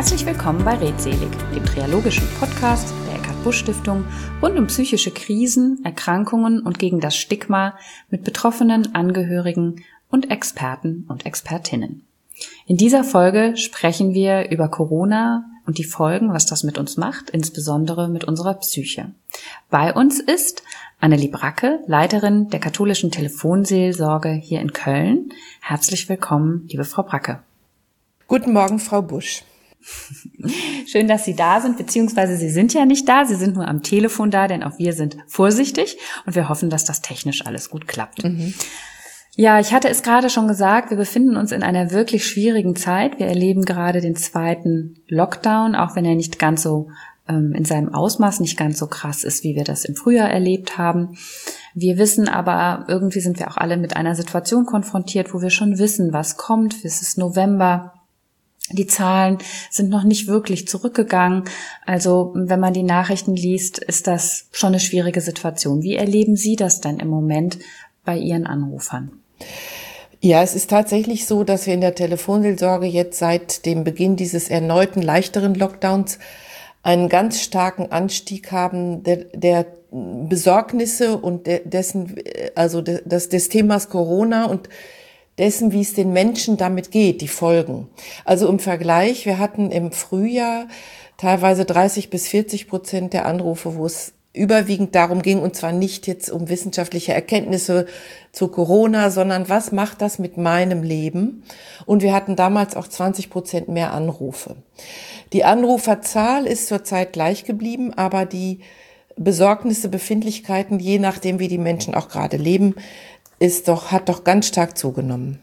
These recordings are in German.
Herzlich willkommen bei Redselig, dem triologischen Podcast der Eckart-Busch-Stiftung rund um psychische Krisen, Erkrankungen und gegen das Stigma mit Betroffenen, Angehörigen und Experten und Expertinnen. In dieser Folge sprechen wir über Corona und die Folgen, was das mit uns macht, insbesondere mit unserer Psyche. Bei uns ist Annelie Bracke, Leiterin der katholischen Telefonseelsorge hier in Köln. Herzlich willkommen, liebe Frau Bracke. Guten Morgen, Frau Busch. Schön, dass Sie da sind, beziehungsweise Sie sind ja nicht da, Sie sind nur am Telefon da, denn auch wir sind vorsichtig und wir hoffen, dass das technisch alles gut klappt. Ja, ich hatte es gerade schon gesagt, wir befinden uns in einer wirklich schwierigen Zeit. Wir erleben gerade den zweiten Lockdown, auch wenn er nicht ganz so in seinem Ausmaß nicht ganz so krass ist, wie wir das im Frühjahr erlebt haben. Wir wissen aber, irgendwie sind wir auch alle mit einer Situation konfrontiert, wo wir schon wissen, was kommt. Es ist November. Die Zahlen sind noch nicht wirklich zurückgegangen. Also wenn man die Nachrichten liest, ist das schon eine schwierige Situation. Wie erleben Sie das denn im Moment bei Ihren Anrufern? Ja, es ist tatsächlich so, dass wir in der Telefonseelsorge jetzt seit dem Beginn dieses erneuten, leichteren Lockdowns einen ganz starken Anstieg haben der Besorgnisse und des Themas Corona und dessen, wie es den Menschen damit geht, die Folgen. Also im Vergleich, wir hatten im Frühjahr teilweise 30-40% der Anrufe, wo es überwiegend darum ging, und zwar nicht jetzt um wissenschaftliche Erkenntnisse zu Corona, sondern was macht das mit meinem Leben? Und wir hatten damals auch 20% mehr Anrufe. Die Anruferzahl ist zurzeit gleich geblieben, aber die Besorgnisse, Befindlichkeiten, je nachdem, wie die Menschen auch gerade leben, hat doch ganz stark zugenommen.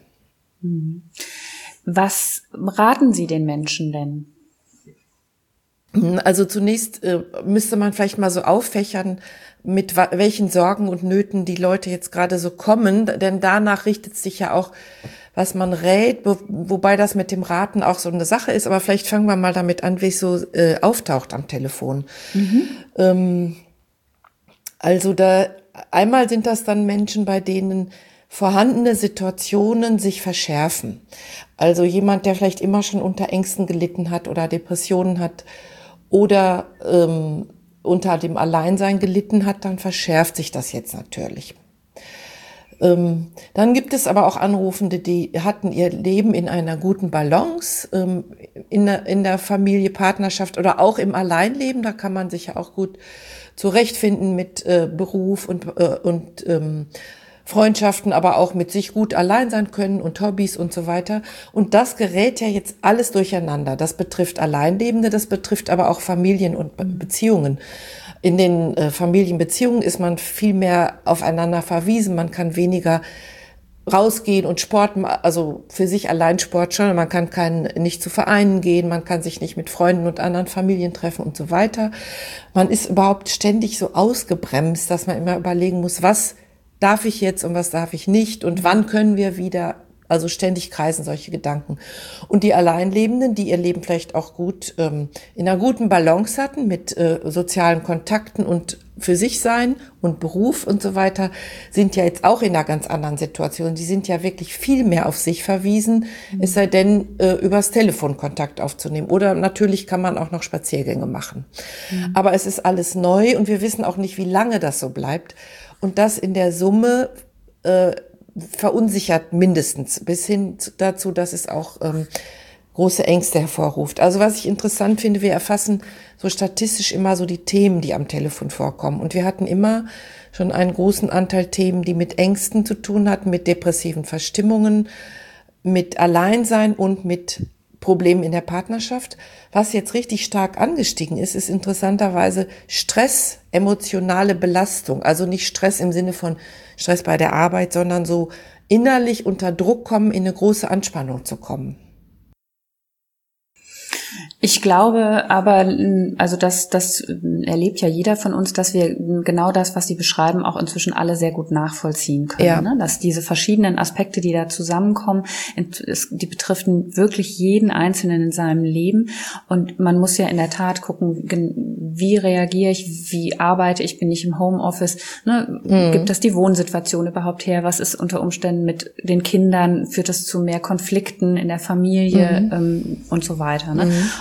Was raten Sie den Menschen denn? Also zunächst müsste man vielleicht mal so auffächern, mit welchen Sorgen und Nöten die Leute jetzt gerade so kommen, denn danach richtet sich ja auch, was man rät, wobei das mit dem Raten auch so eine Sache ist, aber vielleicht fangen wir mal damit an, wie es so auftaucht am Telefon. Also einmal sind das dann Menschen, bei denen vorhandene Situationen sich verschärfen. Also jemand, der vielleicht immer schon unter Ängsten gelitten hat oder Depressionen hat oder unter dem Alleinsein gelitten hat, dann verschärft sich das jetzt natürlich. Dann gibt es aber auch Anrufende, die hatten ihr Leben in einer guten Balance, in der Familie, Partnerschaft oder auch im Alleinleben. Da kann man sich ja auch gut zurechtfinden mit Beruf und Freundschaften, aber auch mit sich gut allein sein können und Hobbys und so weiter. Und das gerät ja jetzt alles durcheinander. Das betrifft Alleinlebende, das betrifft aber auch Familien und Beziehungen. In den Familienbeziehungen ist man viel mehr aufeinander verwiesen. Man kann weniger rausgehen und Sport, also für sich allein Sport schon. Man kann nicht zu Vereinen gehen, man kann sich nicht mit Freunden und anderen Familien treffen und so weiter. Man ist überhaupt ständig so ausgebremst, dass man immer überlegen muss, was darf ich jetzt und was darf ich nicht und wann können wir wieder, also ständig kreisen solche Gedanken. Und die Alleinlebenden, die ihr Leben vielleicht auch gut in einer guten Balance hatten mit sozialen Kontakten und für sich sein und Beruf und so weiter, sind ja jetzt auch in einer ganz anderen Situation. Die sind ja wirklich viel mehr auf sich verwiesen, es sei denn, übers Telefon Kontakt aufzunehmen. Oder natürlich kann man auch noch Spaziergänge machen. Aber es ist alles neu und wir wissen auch nicht, wie lange das so bleibt. Und das in der Summe verunsichert mindestens, bis hin dazu, dass es auch große Ängste hervorruft. Also was ich interessant finde, wir erfassen so statistisch immer so die Themen, die am Telefon vorkommen. Und wir hatten immer schon einen großen Anteil Themen, die mit Ängsten zu tun hatten, mit depressiven Verstimmungen, mit Alleinsein und mit Problemen in der Partnerschaft. Was jetzt richtig stark angestiegen ist, ist interessanterweise Stress, emotionale Belastung. Also nicht Stress im Sinne von Stress bei der Arbeit, sondern so innerlich unter Druck kommen, in eine große Anspannung zu kommen. Ich glaube aber, also das erlebt ja jeder von uns, dass wir genau das, was Sie beschreiben, auch inzwischen alle sehr gut nachvollziehen können. Ja. Ne? Dass diese verschiedenen Aspekte, die da zusammenkommen, die betrifft wirklich jeden Einzelnen in seinem Leben. Und man muss ja in der Tat gucken, wie reagiere ich, wie arbeite ich, bin ich im Homeoffice, ne? Gibt das die Wohnsituation überhaupt her? Was ist unter Umständen mit den Kindern? Führt das zu mehr Konflikten in der Familie und so weiter? Ne?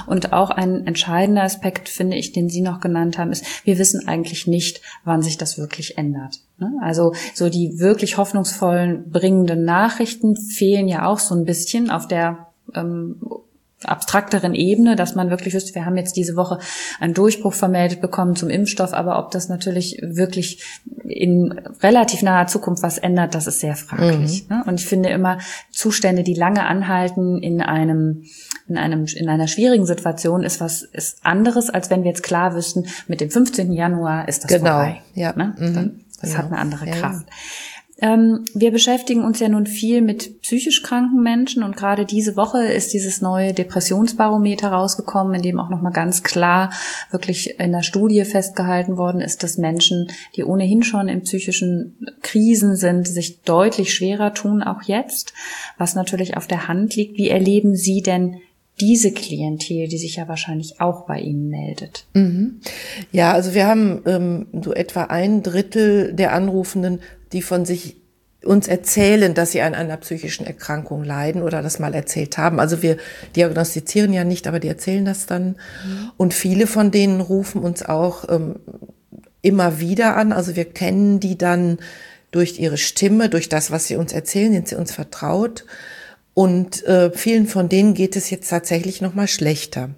Und auch ein entscheidender Aspekt, finde ich, den Sie noch genannt haben, ist, wir wissen eigentlich nicht, wann sich das wirklich ändert. Also so die wirklich hoffnungsvollen, bringenden Nachrichten fehlen ja auch so ein bisschen auf der abstrakteren Ebene, dass man wirklich wüsste, wir haben jetzt diese Woche einen Durchbruch vermeldet bekommen zum Impfstoff, aber ob das natürlich wirklich in relativ naher Zukunft was ändert, das ist sehr fraglich. Und ich finde immer, Zustände, die lange anhalten in einer schwierigen Situation ist anderes, als wenn wir jetzt klar wüssten, mit dem 15. Januar ist das vorbei. Ja. Das hat eine andere Kraft. Wir beschäftigen uns ja nun viel mit psychisch kranken Menschen und gerade diese Woche ist dieses neue Depressionsbarometer rausgekommen, in dem auch nochmal ganz klar wirklich in der Studie festgehalten worden ist, dass Menschen, die ohnehin schon in psychischen Krisen sind, sich deutlich schwerer tun, auch jetzt, was natürlich auf der Hand liegt. Wie erleben Sie denn diese Klientel, die sich ja wahrscheinlich auch bei Ihnen meldet? Ja, also wir haben so etwa 1/3 der Anrufenden, die von sich uns erzählen, dass sie an einer psychischen Erkrankung leiden oder das mal erzählt haben. Also wir diagnostizieren ja nicht, aber die erzählen das dann. Und viele von denen rufen uns auch immer wieder an. Also wir kennen die dann durch ihre Stimme, durch das, was sie uns erzählen, sind sie uns vertraut. Und vielen von denen geht es jetzt tatsächlich noch mal schlechter.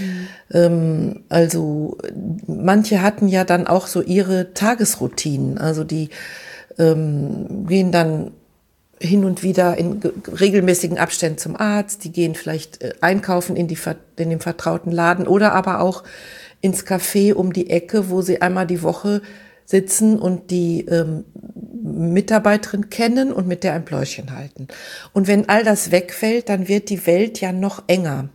Also manche hatten ja dann auch so ihre Tagesroutinen. Also die gehen dann hin und wieder in regelmäßigen Abständen zum Arzt. Die gehen vielleicht einkaufen in dem vertrauten Laden oder aber auch ins Café um die Ecke, wo sie einmal die Woche sitzen und die Mitarbeiterin kennen und mit der ein Pläuschen halten. Und wenn all das wegfällt, dann wird die Welt ja noch enger.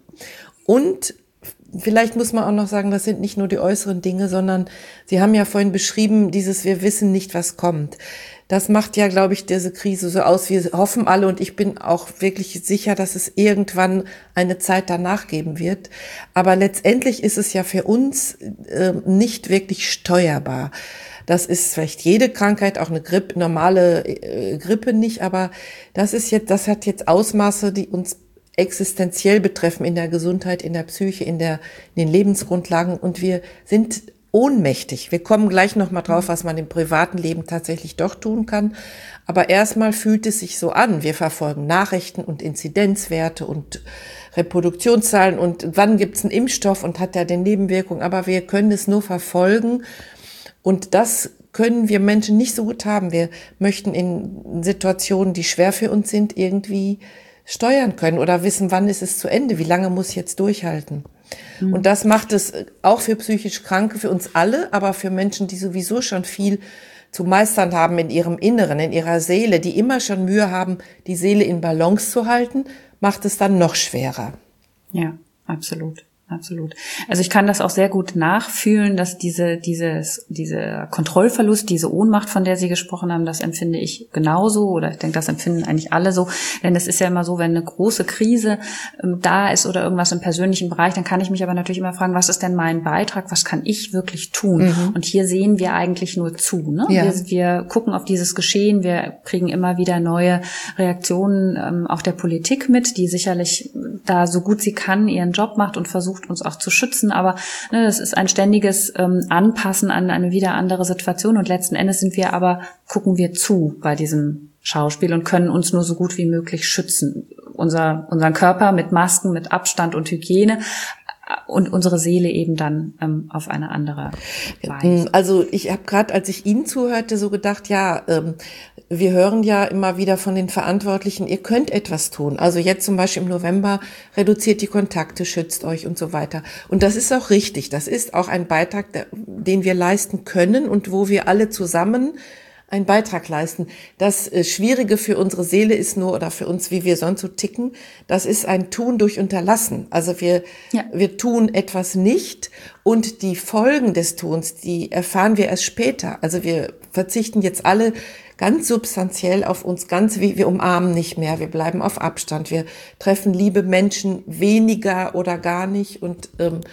Und vielleicht muss man auch noch sagen, das sind nicht nur die äußeren Dinge, sondern Sie haben ja vorhin beschrieben, wir wissen nicht, was kommt. Das macht ja, glaube ich, diese Krise so aus. Wir hoffen alle und ich bin auch wirklich sicher, dass es irgendwann eine Zeit danach geben wird. Aber letztendlich ist es ja für uns nicht wirklich steuerbar. Das ist vielleicht jede Krankheit, auch eine normale Grippe nicht, aber das hat jetzt Ausmaße, die uns existenziell betreffen in der Gesundheit, in der Psyche, in den Lebensgrundlagen und wir sind ohnmächtig. Wir kommen gleich noch mal drauf, was man im privaten Leben tatsächlich doch tun kann. Aber erstmal fühlt es sich so an. Wir verfolgen Nachrichten und Inzidenzwerte und Reproduktionszahlen und wann gibt's einen Impfstoff und hat der denn Nebenwirkungen. Aber wir können es nur verfolgen und das können wir Menschen nicht so gut haben. Wir möchten in Situationen, die schwer für uns sind, irgendwie steuern können oder wissen, wann ist es zu Ende, wie lange muss ich jetzt durchhalten. Und das macht es auch für psychisch Kranke, für uns alle, aber für Menschen, die sowieso schon viel zu meistern haben in ihrem Inneren, in ihrer Seele, die immer schon Mühe haben, die Seele in Balance zu halten, macht es dann noch schwerer. Ja, absolut. Absolut. Also ich kann das auch sehr gut nachfühlen, dass dieser Kontrollverlust, diese Ohnmacht, von der Sie gesprochen haben, das empfinde ich genauso oder ich denke, das empfinden eigentlich alle so. Denn es ist ja immer so, wenn eine große Krise da ist oder irgendwas im persönlichen Bereich, dann kann ich mich aber natürlich immer fragen, was ist denn mein Beitrag, was kann ich wirklich tun? Und hier sehen wir eigentlich nur zu. Ne? Ja. Wir gucken auf dieses Geschehen, wir kriegen immer wieder neue Reaktionen auch der Politik mit, die sicherlich da so gut sie kann ihren Job macht und versucht, uns auch zu schützen, aber das ist ein ständiges Anpassen an eine wieder andere Situation und letzten Endes gucken wir zu bei diesem Schauspiel und können uns nur so gut wie möglich schützen. Unseren Körper mit Masken, mit Abstand und Hygiene und unsere Seele eben dann auf eine andere Weise. Also ich habe gerade, als ich Ihnen zuhörte, so gedacht, wir hören ja immer wieder von den Verantwortlichen, ihr könnt etwas tun. Also jetzt zum Beispiel im November reduziert die Kontakte, schützt euch und so weiter. Und das ist auch richtig. Das ist auch ein Beitrag, den wir leisten können und wo wir alle zusammen einen Beitrag leisten. Das Schwierige für unsere Seele ist nur, oder für uns, wie wir sonst so ticken, das ist ein Tun durch Unterlassen. Also wir tun etwas nicht und die Folgen des Tuns, die erfahren wir erst später. Also wir verzichten jetzt alle ganz substanziell auf uns, wir umarmen nicht mehr, wir bleiben auf Abstand, wir treffen liebe Menschen weniger oder gar nicht und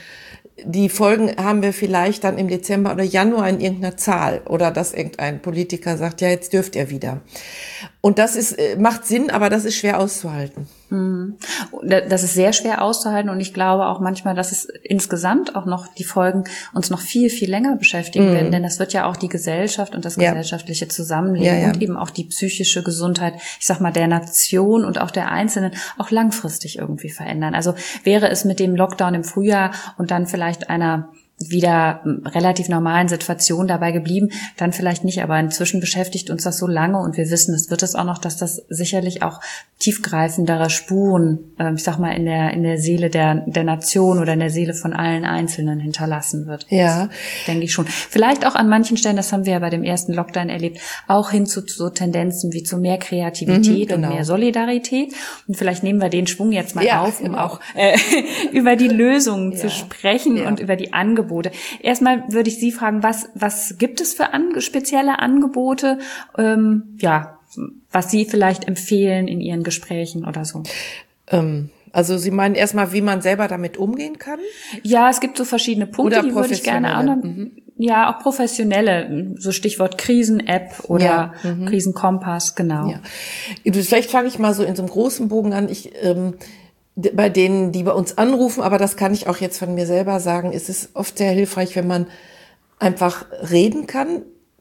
die Folgen haben wir vielleicht dann im Dezember oder Januar in irgendeiner Zahl oder dass irgendein Politiker sagt, ja, jetzt dürft ihr wieder. Und das macht Sinn, aber das ist schwer auszuhalten. Das ist sehr schwer auszuhalten und ich glaube auch manchmal, dass es insgesamt auch noch die Folgen uns noch viel, viel länger beschäftigen werden, denn das wird ja auch die Gesellschaft und das gesellschaftliche Zusammenleben und eben auch die psychische Gesundheit, ich sag mal, der Nation und auch der Einzelnen auch langfristig irgendwie verändern. Also wäre es mit dem Lockdown im Frühjahr und dann vielleicht einer wieder relativ normalen Situation dabei geblieben, dann vielleicht nicht, aber inzwischen beschäftigt uns das so lange und wir wissen, es wird es auch noch, dass das sicherlich auch tiefgreifendere Spuren, ich sag mal, in der Seele der Nation oder in der Seele von allen Einzelnen hinterlassen wird. Ja. Denke ich schon. Vielleicht auch an manchen Stellen, das haben wir ja bei dem ersten Lockdown erlebt, auch hin zu so Tendenzen wie zu mehr Kreativität und mehr Solidarität. Und vielleicht nehmen wir den Schwung jetzt mal auf, um auch über die Lösungen zu sprechen und über die Angebote. Erstmal würde ich Sie fragen, was gibt es für spezielle Angebote, was Sie vielleicht empfehlen in Ihren Gesprächen oder so? Also Sie meinen erstmal, wie man selber damit umgehen kann? Ja, es gibt so verschiedene Punkte, oder die würde ich gerne auch noch. Ja, auch professionelle, so Stichwort Krisen-App oder Krisenkompass, genau. Ja. Vielleicht fange ich mal so in so einem großen Bogen an. Bei denen, die bei uns anrufen, aber das kann ich auch jetzt von mir selber sagen, ist es oft sehr hilfreich, wenn man einfach reden kann.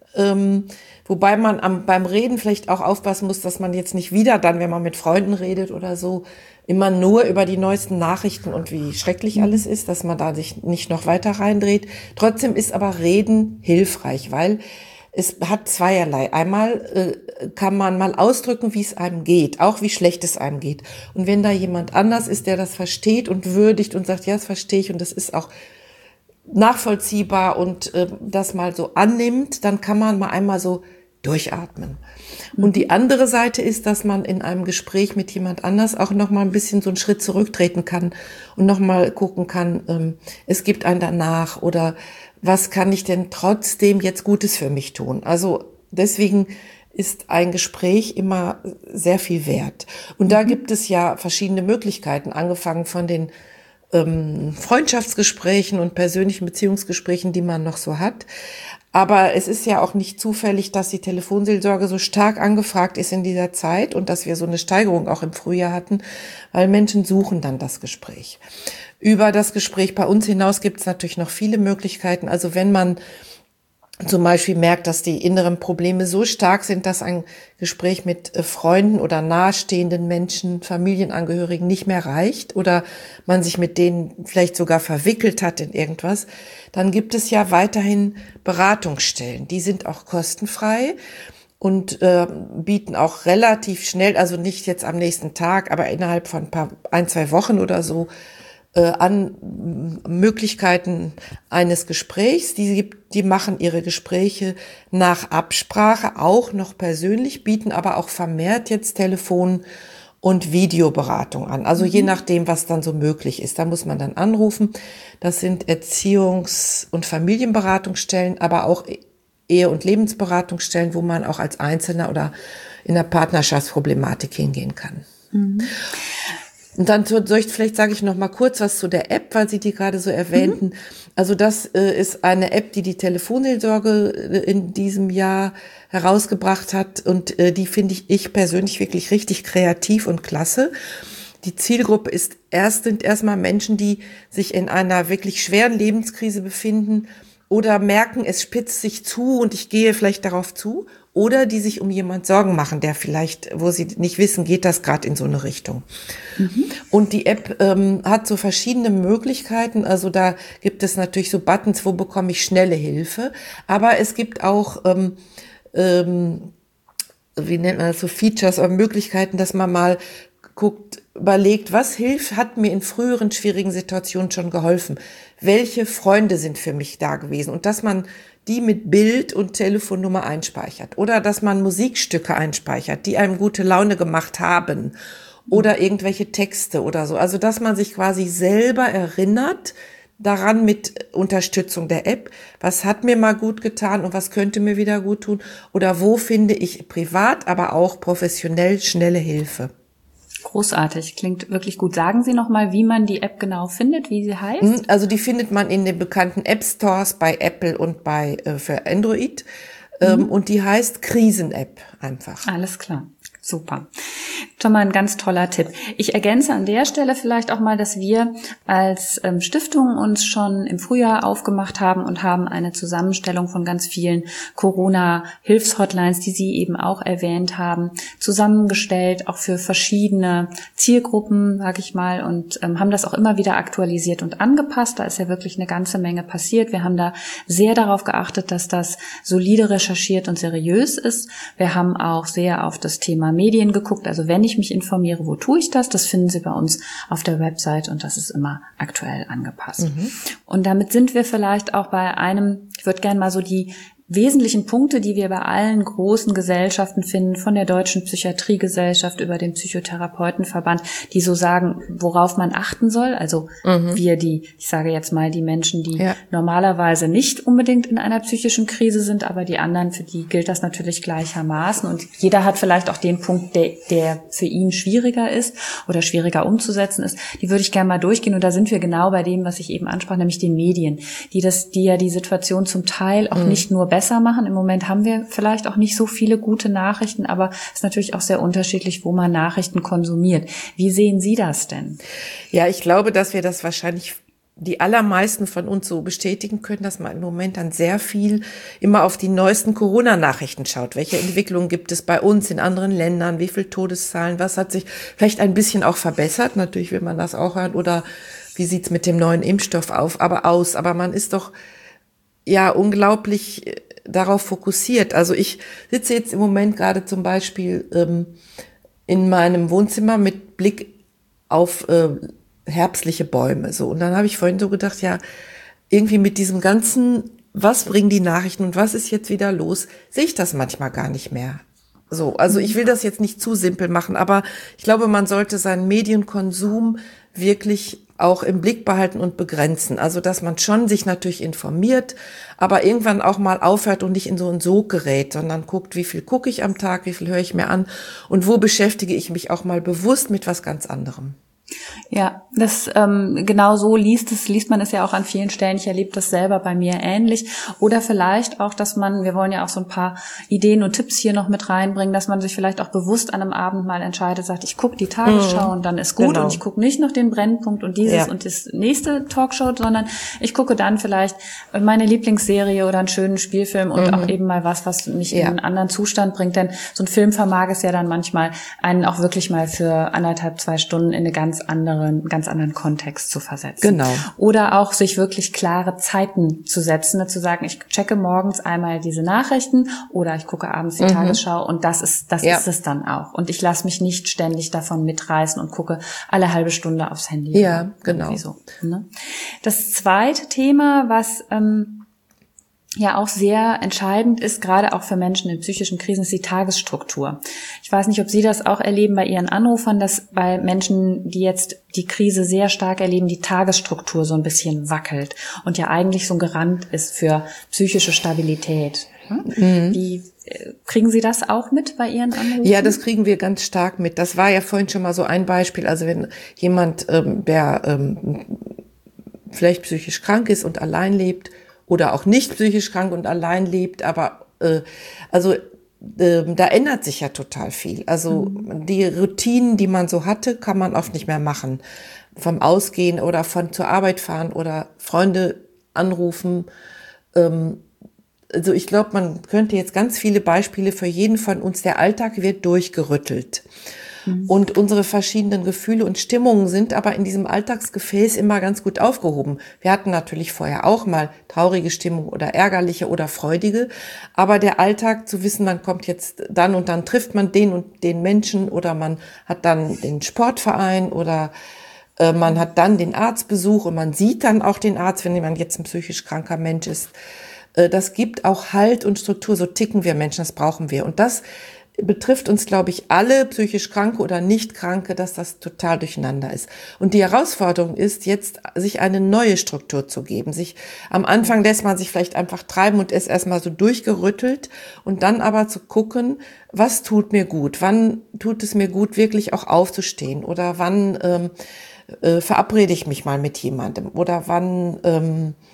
Wobei man beim Reden vielleicht auch aufpassen muss, dass man jetzt nicht wieder dann, wenn man mit Freunden redet oder so, immer nur über die neuesten Nachrichten und wie schrecklich alles ist, dass man da sich nicht noch weiter reindreht. Trotzdem ist aber Reden hilfreich, weil es hat zweierlei. Einmal kann man mal ausdrücken, wie es einem geht, auch wie schlecht es einem geht. Und wenn da jemand anders ist, der das versteht und würdigt und sagt, ja, das verstehe ich und das ist auch nachvollziehbar und das mal so annimmt, dann kann man mal einmal so durchatmen. Und die andere Seite ist, dass man in einem Gespräch mit jemand anders auch noch mal ein bisschen so einen Schritt zurücktreten kann und noch mal gucken kann, es gibt ein danach oder was kann ich denn trotzdem jetzt Gutes für mich tun? Also deswegen ist ein Gespräch immer sehr viel wert. Und da gibt es ja verschiedene Möglichkeiten, angefangen von den Freundschaftsgesprächen und persönlichen Beziehungsgesprächen, die man noch so hat. Aber es ist ja auch nicht zufällig, dass die Telefonseelsorge so stark angefragt ist in dieser Zeit und dass wir so eine Steigerung auch im Frühjahr hatten, weil Menschen suchen dann das Gespräch. Über das Gespräch bei uns hinaus gibt es natürlich noch viele Möglichkeiten. Also wenn man zum Beispiel merkt, dass die inneren Probleme so stark sind, dass ein Gespräch mit Freunden oder nahestehenden Menschen, Familienangehörigen nicht mehr reicht oder man sich mit denen vielleicht sogar verwickelt hat in irgendwas, dann gibt es ja weiterhin Beratungsstellen. Die sind auch kostenfrei und bieten auch relativ schnell, also nicht jetzt am nächsten Tag, aber innerhalb von ein, 2 Wochen oder so, an Möglichkeiten eines Gesprächs. Die machen ihre Gespräche nach Absprache auch noch persönlich, bieten aber auch vermehrt jetzt Telefon- und Videoberatung an. Also je nachdem, was dann so möglich ist. Da muss man dann anrufen. Das sind Erziehungs- und Familienberatungsstellen, aber auch Ehe- und Lebensberatungsstellen, wo man auch als Einzelner oder in der Partnerschaftsproblematik hingehen kann. Und dann vielleicht sage ich noch mal kurz was zu der App, weil Sie die gerade so erwähnten. Also das ist eine App, die die Telefonseelsorge in diesem Jahr herausgebracht hat und die finde ich persönlich wirklich richtig kreativ und klasse. Die Zielgruppe sind erstmal Menschen, die sich in einer wirklich schweren Lebenskrise befinden oder merken, es spitzt sich zu und ich gehe vielleicht darauf zu. Oder die sich um jemand Sorgen machen, der vielleicht, wo sie nicht wissen, geht das gerade in so eine Richtung. Und die App hat so verschiedene Möglichkeiten. Also da gibt es natürlich so Buttons, wo bekomme ich schnelle Hilfe. Aber es gibt auch, wie nennt man das, so Features oder Möglichkeiten, dass man mal guckt, überlegt, was hat mir in früheren schwierigen Situationen schon geholfen? Welche Freunde sind für mich da gewesen? Und dass man die mit Bild und Telefonnummer einspeichert oder dass man Musikstücke einspeichert, die einem gute Laune gemacht haben oder irgendwelche Texte oder so. Also dass man sich quasi selber erinnert daran mit Unterstützung der App, was hat mir mal gut getan und was könnte mir wieder gut tun oder wo finde ich privat, aber auch professionell schnelle Hilfe. Großartig, klingt wirklich gut. Sagen Sie noch mal, wie man die App genau findet, wie sie heißt? Also die findet man in den bekannten App Stores bei Apple und für Android. Und die heißt Krisen-App einfach. Alles klar. Super. Schon mal ein ganz toller Tipp. Ich ergänze an der Stelle vielleicht auch mal, dass wir als Stiftung uns schon im Frühjahr aufgemacht haben und haben eine Zusammenstellung von ganz vielen Corona-Hilfshotlines, die Sie eben auch erwähnt haben, zusammengestellt, auch für verschiedene Zielgruppen, sage ich mal, und haben das auch immer wieder aktualisiert und angepasst. Da ist ja wirklich eine ganze Menge passiert. Wir haben da sehr darauf geachtet, dass das solide recherchiert und seriös ist. Wir haben auch sehr auf das Thema Medien geguckt. Also wenn ich mich informiere, wo tue ich das? Das finden Sie bei uns auf der Website und das ist immer aktuell angepasst. Und damit sind wir vielleicht auch bei einem, ich würde gerne mal so die wesentlichen Punkte, die wir bei allen großen Gesellschaften finden, von der Deutschen Psychiatriegesellschaft über den Psychotherapeutenverband, die so sagen, worauf man achten soll. Also ich sage jetzt mal, die Menschen, die normalerweise nicht unbedingt in einer psychischen Krise sind, aber die anderen, für die gilt das natürlich gleichermaßen. Und jeder hat vielleicht auch den Punkt, der für ihn schwieriger ist oder schwieriger umzusetzen ist. Die würde ich gerne mal durchgehen. Und da sind wir genau bei dem, was ich eben ansprach, nämlich den Medien, die ja die Situation zum Teil auch nicht nur besser machen. Im Moment haben wir vielleicht auch nicht so viele gute Nachrichten, aber es ist natürlich auch sehr unterschiedlich, wo man Nachrichten konsumiert. Wie sehen Sie das denn? Ja, ich glaube, dass wir das wahrscheinlich die allermeisten von uns so bestätigen können, dass man im Moment dann sehr viel immer auf die neuesten Corona-Nachrichten schaut. Welche Entwicklungen gibt es bei uns in anderen Ländern? Wie viele Todeszahlen? Was hat sich vielleicht ein bisschen auch verbessert? Natürlich will man das auch hören. Oder wie sieht's mit dem neuen Impfstoff aus? Aber man ist doch unglaublich darauf fokussiert. Also ich sitze jetzt im Moment gerade zum Beispiel in meinem Wohnzimmer mit Blick auf herbstliche Bäume. So. Und dann habe ich vorhin so gedacht, ja, irgendwie mit diesem ganzen, was bringen die Nachrichten und was ist jetzt wieder los, sehe ich das manchmal gar nicht mehr. So, also ich will das jetzt nicht zu simpel machen, aber ich glaube, man sollte seinen Medienkonsum wirklich auch im Blick behalten und begrenzen. Also, dass man schon sich natürlich informiert, aber irgendwann auch mal aufhört und nicht in so ein Sog gerät, sondern guckt, wie viel gucke ich am Tag, wie viel höre ich mir an und wo beschäftige ich mich auch mal bewusst mit was ganz anderem. Ja, das genau so liest man es ja auch an vielen Stellen. Ich erlebe das selber bei mir ähnlich. Oder vielleicht auch, dass wir wollen ja auch so ein paar Ideen und Tipps hier noch mit reinbringen, dass man sich vielleicht auch bewusst an einem Abend mal entscheidet, sagt, ich gucke die Tagesschau und dann ist gut und ich gucke nicht noch den Brennpunkt und dieses und das nächste Talkshow, sondern ich gucke dann vielleicht meine Lieblingsserie oder einen schönen Spielfilm und auch eben mal was mich in einen anderen Zustand bringt. Denn so ein Film vermag es ja dann manchmal, einen auch wirklich mal für 1,5, 2 Stunden in eine ganz anderen Kontext zu versetzen. Genau. Oder auch sich wirklich klare Zeiten zu setzen, zu sagen, ich checke morgens einmal diese Nachrichten oder ich gucke abends die Tagesschau und das ist es dann auch. Und ich lasse mich nicht ständig davon mitreißen und gucke alle halbe Stunde aufs Handy. Ja, genau. So, ne? Das zweite Thema, was ja auch sehr entscheidend ist, gerade auch für Menschen in psychischen Krisen, ist die Tagesstruktur. Ich weiß nicht, ob Sie das auch erleben bei Ihren Anrufern, dass bei Menschen, die jetzt die Krise sehr stark erleben, die Tagesstruktur so ein bisschen wackelt und ja eigentlich so ein Garant ist für psychische Stabilität. Wie kriegen Sie das auch mit bei Ihren Anrufen? Ja, das kriegen wir ganz stark mit. Das war ja vorhin schon mal so ein Beispiel. Also wenn jemand, der vielleicht psychisch krank ist und allein lebt, oder auch nicht psychisch krank und allein lebt, aber da ändert sich ja total viel. Also die Routinen, die man so hatte, kann man oft nicht mehr machen. Vom Ausgehen oder von zur Arbeit fahren oder Freunde anrufen. Also ich glaube, man könnte jetzt ganz viele Beispiele für jeden von uns. Der Alltag wird durchgerüttelt. Und unsere verschiedenen Gefühle und Stimmungen sind aber in diesem Alltagsgefäß immer ganz gut aufgehoben. Wir hatten natürlich vorher auch mal traurige Stimmung oder ärgerliche oder freudige. Aber der Alltag, zu wissen, man kommt jetzt dann und dann trifft man den und den Menschen oder man hat dann den Sportverein oder man hat dann den Arztbesuch und man sieht dann auch den Arzt, wenn jemand jetzt ein psychisch kranker Mensch ist. Das gibt auch Halt und Struktur. So ticken wir Menschen, das brauchen wir. Und das betrifft uns, glaube ich, alle, psychisch Kranke oder Nicht-Kranke, dass das total durcheinander ist. Und die Herausforderung ist jetzt, sich eine neue Struktur zu geben. Am Anfang lässt man sich vielleicht einfach treiben und ist erstmal so durchgerüttelt und dann aber zu gucken, was tut mir gut? Wann tut es mir gut, wirklich auch aufzustehen? Oder wann verabrede ich mich mal mit jemandem? Oder wann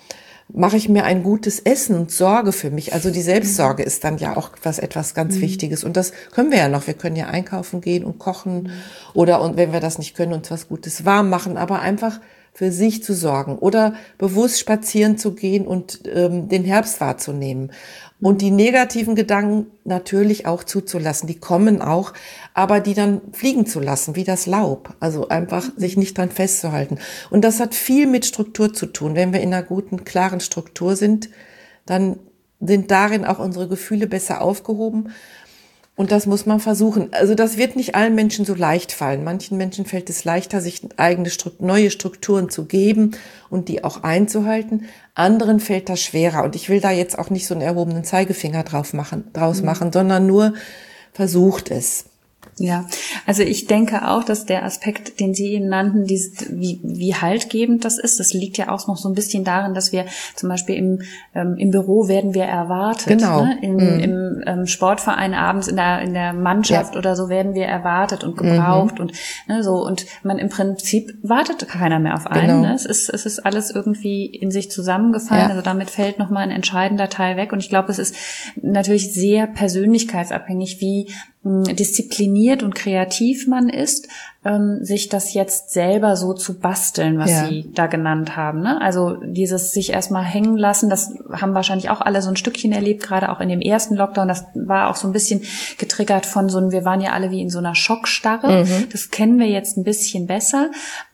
mache ich mir ein gutes Essen und sorge für mich. Also die Selbstsorge ist dann ja auch etwas ganz Wichtiges. Und das können wir ja noch. Wir können ja einkaufen gehen und kochen oder, und wenn wir das nicht können, uns was Gutes warm machen, aber einfach für sich zu sorgen oder bewusst spazieren zu gehen und den Herbst wahrzunehmen. Und die negativen Gedanken natürlich auch zuzulassen. Die kommen auch, aber die dann fliegen zu lassen, wie das Laub. Also einfach sich nicht dran festzuhalten. Und das hat viel mit Struktur zu tun. Wenn wir in einer guten, klaren Struktur sind, dann sind darin auch unsere Gefühle besser aufgehoben. Und das muss man versuchen. Also das wird nicht allen Menschen so leicht fallen. Manchen Menschen fällt es leichter, sich eigene neue Strukturen zu geben und die auch einzuhalten. Anderen fällt das schwerer. Und ich will da jetzt auch nicht so einen erhobenen Zeigefinger draus machen, sondern nur versucht es. Ja, also ich denke auch, dass der Aspekt, den Sie eben nannten, wie haltgebend das ist, das liegt ja auch noch so ein bisschen darin, dass wir zum Beispiel im Büro werden wir erwartet. Genau. Ne? Im Sportverein abends in der Mannschaft oder so werden wir erwartet und gebraucht und ne, so, und man im Prinzip wartet keiner mehr auf einen. Genau. Ne? Es ist alles irgendwie in sich zusammengefallen. Also damit fällt nochmal ein entscheidender Teil weg. Und ich glaube, es ist natürlich sehr persönlichkeitsabhängig, wie diszipliniert und kreativ man ist, sich das jetzt selber so zu basteln, was Sie da genannt haben. Ne? Also dieses sich erstmal hängen lassen, das haben wahrscheinlich auch alle so ein Stückchen erlebt, gerade auch in dem ersten Lockdown. Das war auch so ein bisschen getriggert von wir waren ja alle wie in so einer Schockstarre. Das kennen wir jetzt ein bisschen besser.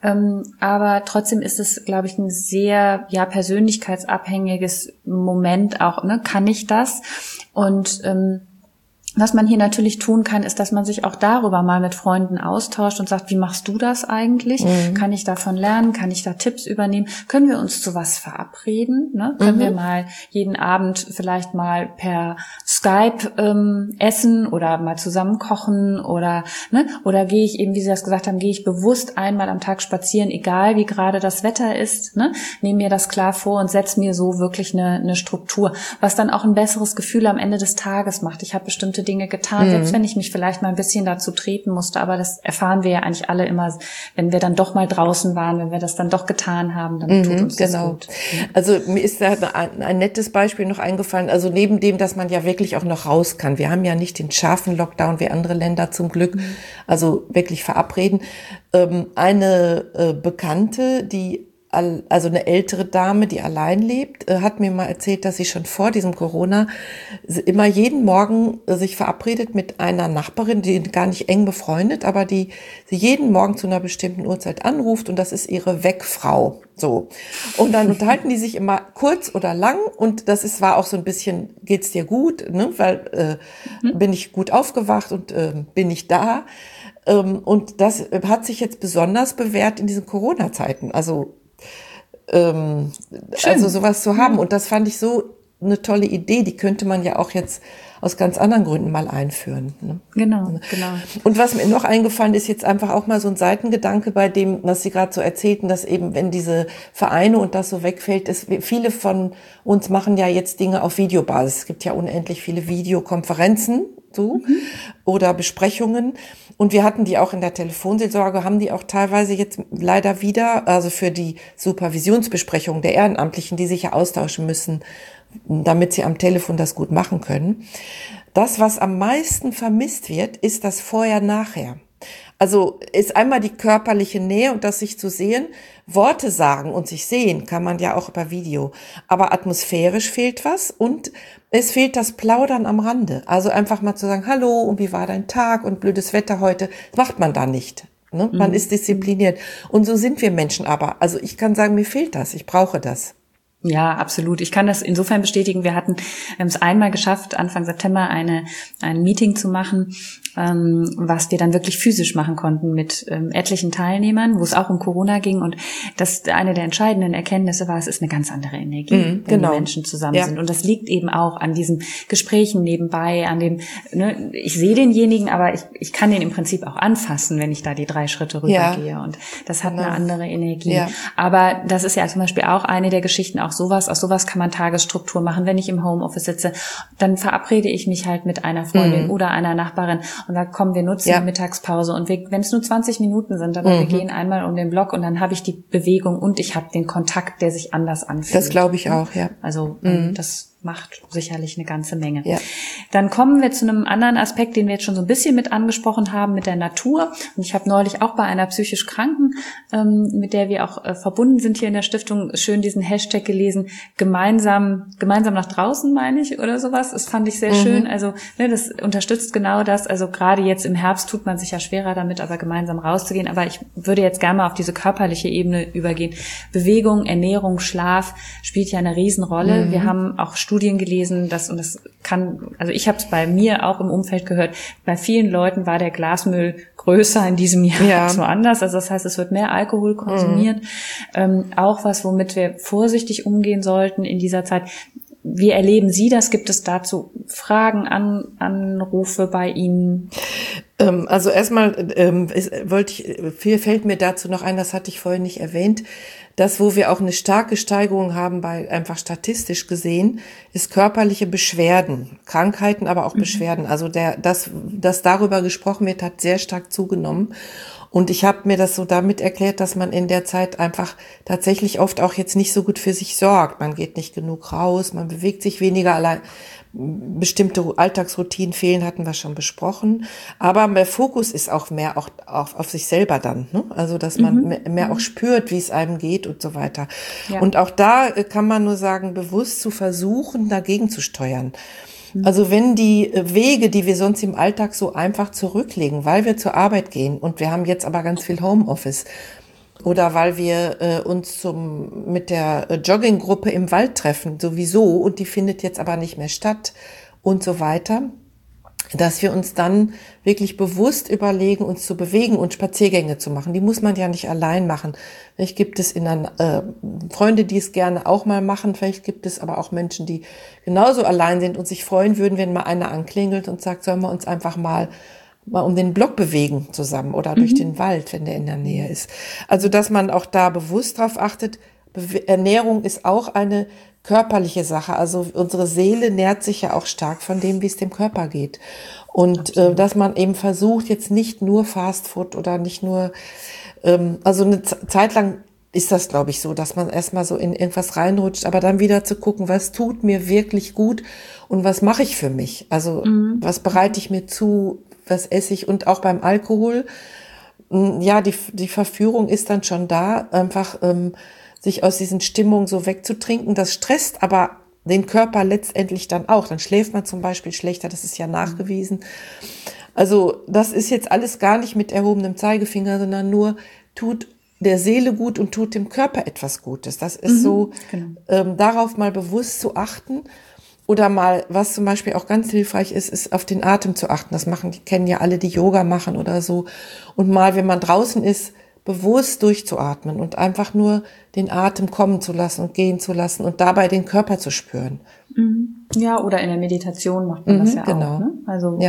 Aber trotzdem ist es, glaube ich, ein sehr persönlichkeitsabhängiges Moment auch. Ne? Kann ich das? Und was man hier natürlich tun kann, ist, dass man sich auch darüber mal mit Freunden austauscht und sagt, wie machst du das eigentlich? Kann ich davon lernen? Kann ich da Tipps übernehmen? Können wir uns zu was verabreden? Ne? Können wir mal jeden Abend vielleicht mal per Skype essen oder mal zusammen kochen oder gehe ich eben, wie Sie das gesagt haben, gehe ich bewusst einmal am Tag spazieren, egal wie gerade das Wetter ist, ne? Nehme mir das klar vor und setze mir so wirklich eine Struktur, was dann auch ein besseres Gefühl am Ende des Tages macht. Ich habe bestimmte Dinge getan, selbst wenn ich mich vielleicht mal ein bisschen dazu treten musste, aber das erfahren wir ja eigentlich alle immer, wenn wir dann doch mal draußen waren, wenn wir das dann doch getan haben, dann tut uns das gut. Also mir ist da ein nettes Beispiel noch eingefallen, also neben dem, dass man ja wirklich auch noch raus kann. Wir haben ja nicht den scharfen Lockdown wie andere Länder zum Glück, also wirklich verabreden. Eine Bekannte, also eine ältere Dame, die allein lebt, hat mir mal erzählt, dass sie schon vor diesem Corona immer jeden Morgen sich verabredet mit einer Nachbarin, die gar nicht eng befreundet, aber die sie jeden Morgen zu einer bestimmten Uhrzeit anruft, und das ist ihre Wegfrau. So. Und dann unterhalten die sich immer kurz oder lang, und war auch so ein bisschen, geht's dir gut, ne? Weil bin ich gut aufgewacht und bin ich da. Und das hat sich jetzt besonders bewährt in diesen Corona-Zeiten. Also sowas zu haben. Und das fand ich so eine tolle Idee. Die könnte man ja auch jetzt aus ganz anderen Gründen mal einführen. Ne? Genau. Und was mir noch eingefallen ist, jetzt einfach auch mal so ein Seitengedanke bei dem, was Sie gerade so erzählten, dass eben, wenn diese Vereine und das so wegfällt, viele von uns machen ja jetzt Dinge auf Videobasis. Es gibt ja unendlich viele Videokonferenzen oder Besprechungen. Und wir hatten die auch in der Telefonseelsorge, haben die auch teilweise jetzt leider wieder, also für die Supervisionsbesprechungen der Ehrenamtlichen, die sich ja austauschen müssen, damit sie am Telefon das gut machen können. Das, was am meisten vermisst wird, ist das Vorher-Nachher. Also ist einmal die körperliche Nähe und das sich zu sehen. Worte sagen und sich sehen kann man ja auch über Video. Aber atmosphärisch fehlt was, und es fehlt das Plaudern am Rande. Also einfach mal zu sagen, hallo, und wie war dein Tag und blödes Wetter heute. Das macht man da nicht. Ne? Man ist diszipliniert. Und so sind wir Menschen aber. Also ich kann sagen, mir fehlt das. Ich brauche das. Ja, absolut. Ich kann das insofern bestätigen. Wir haben es einmal geschafft, Anfang September ein Meeting zu machen, was wir dann wirklich physisch machen konnten mit etlichen Teilnehmern, wo es auch um Corona ging. Und das eine der entscheidenden Erkenntnisse war, es ist eine ganz andere Energie, wenn die Menschen zusammen sind. Und das liegt eben auch an diesen Gesprächen nebenbei, an dem, ne, ich sehe denjenigen, aber ich kann den im Prinzip auch anfassen, wenn ich da die 3 Schritte rübergehe. Und das hat eine andere Energie. Ja. Aber das ist ja zum Beispiel auch eine der Geschichten, auch sowas, aus sowas kann man Tagesstruktur machen. Wenn ich im Homeoffice sitze, dann verabrede ich mich halt mit einer Freundin oder einer Nachbarin und da kommen wir nutzen die Mittagspause und wenn es nur 20 Minuten sind, aber wir gehen einmal um den Block und dann habe ich die Bewegung und ich habe den Kontakt, der sich anders anfühlt. Das glaube ich auch, ja. Also das macht sicherlich eine ganze Menge. Ja. Dann kommen wir zu einem anderen Aspekt, den wir jetzt schon so ein bisschen mit angesprochen haben, mit der Natur. Und ich habe neulich auch bei einer psychisch Kranken, mit der wir auch verbunden sind hier in der Stiftung, schön diesen Hashtag gelesen, gemeinsam nach draußen, meine ich, oder sowas. Das fand ich sehr schön. Also das unterstützt genau das. Also gerade jetzt im Herbst tut man sich ja schwerer damit, aber gemeinsam rauszugehen. Aber ich würde jetzt gerne mal auf diese körperliche Ebene übergehen. Bewegung, Ernährung, Schlaf spielt ja eine Riesenrolle. Wir haben auch Studien gelesen, also ich habe es bei mir auch im Umfeld gehört, bei vielen Leuten war der Glasmüll größer in diesem Jahr als woanders. Also das heißt, es wird mehr Alkohol konsumiert. Auch was, womit wir vorsichtig umgehen sollten in dieser Zeit. Wie erleben Sie das? Gibt es dazu Fragen, Anrufe bei Ihnen? Also erstmal fällt mir dazu noch ein, das hatte ich vorhin nicht erwähnt, das, wo wir auch eine starke Steigerung haben, einfach statistisch gesehen, ist körperliche Beschwerden, Krankheiten, aber auch Beschwerden. Also das darüber gesprochen wird, hat sehr stark zugenommen. Und ich habe mir das so damit erklärt, dass man in der Zeit einfach tatsächlich oft auch jetzt nicht so gut für sich sorgt. Man geht nicht genug raus, man bewegt sich weniger, allein bestimmte Alltagsroutinen fehlen, hatten wir schon besprochen. Aber der Fokus ist auch mehr auch auf sich selber dann, ne? Also dass man mehr auch spürt, wie es einem geht und so weiter. Ja. Und auch da kann man nur sagen, bewusst zu versuchen, dagegen zu steuern. Also wenn die Wege, die wir sonst im Alltag so einfach zurücklegen, weil wir zur Arbeit gehen und wir haben jetzt aber ganz viel Homeoffice oder weil wir uns mit der Jogginggruppe im Wald treffen, sowieso, und die findet jetzt aber nicht mehr statt und so weiter, dass wir uns dann wirklich bewusst überlegen, uns zu bewegen und Spaziergänge zu machen. Die muss man ja nicht allein machen. Vielleicht gibt es Freunde, die es gerne auch mal machen. Vielleicht gibt es aber auch Menschen, die genauso allein sind und sich freuen würden, wenn mal einer anklingelt und sagt, sollen wir uns einfach mal um den Block bewegen zusammen oder durch den Wald, wenn der in der Nähe ist. Also, dass man auch da bewusst drauf achtet. Ernährung ist auch eine körperliche Sache. Also unsere Seele nährt sich ja auch stark von dem, wie es dem Körper geht. Und dass man eben versucht, jetzt nicht nur Fastfood oder nicht nur, also eine Zeit lang ist das, glaube ich, so, dass man erstmal so in irgendwas reinrutscht, aber dann wieder zu gucken, was tut mir wirklich gut und was mache ich für mich? Also was bereite ich mir zu, was esse ich? Und auch beim Alkohol, ja, die Verführung ist dann schon da, einfach sich aus diesen Stimmungen so wegzutrinken. Das stresst aber den Körper letztendlich dann auch. Dann schläft man zum Beispiel schlechter, das ist ja nachgewiesen. Also das ist jetzt alles gar nicht mit erhobenem Zeigefinger, sondern nur tut der Seele gut und tut dem Körper etwas Gutes. Das ist so, darauf mal bewusst zu achten. Oder mal, was zum Beispiel auch ganz hilfreich ist auf den Atem zu achten. Kennen ja alle, die Yoga machen oder so. Und mal, wenn man draußen ist, bewusst durchzuatmen und einfach nur den Atem kommen zu lassen und gehen zu lassen und dabei den Körper zu spüren. Ja, oder in der Meditation macht man das ja genau. auch. Ne? Also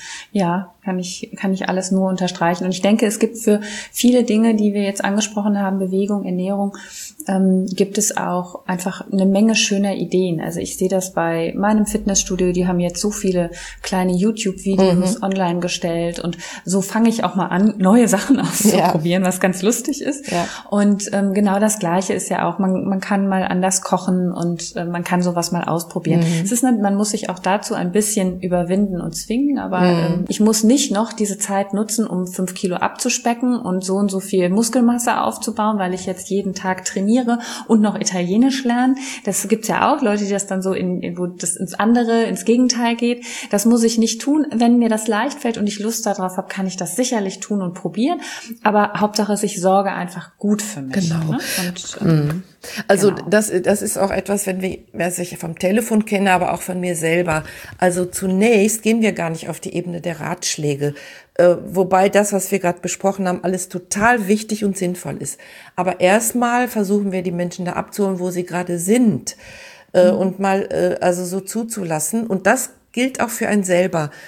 kann ich alles nur unterstreichen. Und ich denke, es gibt für viele Dinge, die wir jetzt angesprochen haben, Bewegung, Ernährung, gibt es auch einfach eine Menge schöner Ideen. Also ich sehe das bei meinem Fitnessstudio, die haben jetzt so viele kleine YouTube-Videos online gestellt und so fange ich auch mal an, neue Sachen auszuprobieren, was ganz lustig ist. Ja. Und genau das Gleiche ist ja auch, man kann mal anders kochen und man kann sowas mal ausprobieren. Es ist man muss sich auch dazu ein bisschen überwinden und zwingen, aber ich muss nicht noch diese Zeit nutzen, um 5 Kilo abzuspecken und so viel Muskelmasse aufzubauen, weil ich jetzt jeden Tag trainiere und noch Italienisch lerne. Das gibt's ja auch, Leute, die das dann so wo das ins Gegenteil geht. Das muss ich nicht tun. Wenn mir das leicht fällt und ich Lust darauf habe, kann ich das sicherlich tun und probieren. Aber Hauptsache ist, ich sorge einfach gut für mich. Genau. Ne? Und, also das ist auch etwas, was ich vom Telefon kenne, aber auch von mir selber. Also zunächst gehen wir gar nicht auf die Ebene der Ratschläge, wobei das, was wir gerade besprochen haben, alles total wichtig und sinnvoll ist. Aber erstmal versuchen wir, die Menschen da abzuholen, wo sie gerade sind, und mal also so zuzulassen. Und das gilt auch für einen selber.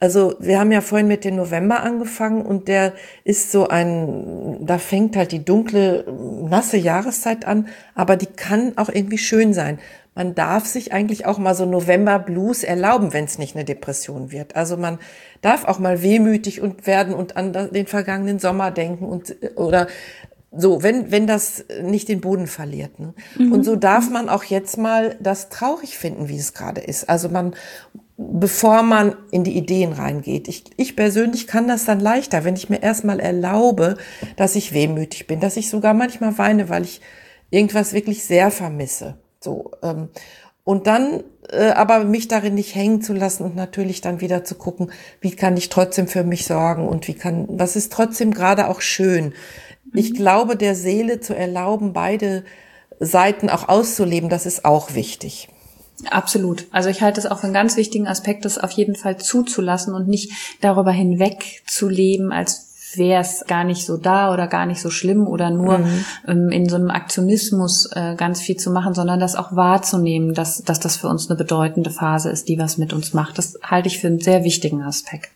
Also wir haben ja vorhin mit dem November angefangen und der ist so da fängt halt die dunkle, nasse Jahreszeit an, aber die kann auch irgendwie schön sein. Man darf sich eigentlich auch mal so November-Blues erlauben, wenn es nicht eine Depression wird. Also man darf auch mal wehmütig werden und an den vergangenen Sommer denken oder so, wenn das nicht den Boden verliert. Ne? Und so darf man auch jetzt mal das traurig finden, wie es gerade ist. Also bevor man in die Ideen reingeht. Ich persönlich kann das dann leichter, wenn ich mir erstmal erlaube, dass ich wehmütig bin, dass ich sogar manchmal weine, weil ich irgendwas wirklich sehr vermisse. So, und dann aber mich darin nicht hängen zu lassen und natürlich dann wieder zu gucken, wie kann ich trotzdem für mich sorgen und was ist trotzdem gerade auch schön. Ich glaube, der Seele zu erlauben, beide Seiten auch auszuleben, das ist auch wichtig. Absolut. Also ich halte es auch für einen ganz wichtigen Aspekt, das auf jeden Fall zuzulassen und nicht darüber hinweg zu leben, als wäre es gar nicht so da oder gar nicht so schlimm oder nur in so einem Aktionismus ganz viel zu machen, sondern das auch wahrzunehmen, dass das für uns eine bedeutende Phase ist, die was mit uns macht. Das halte ich für einen sehr wichtigen Aspekt.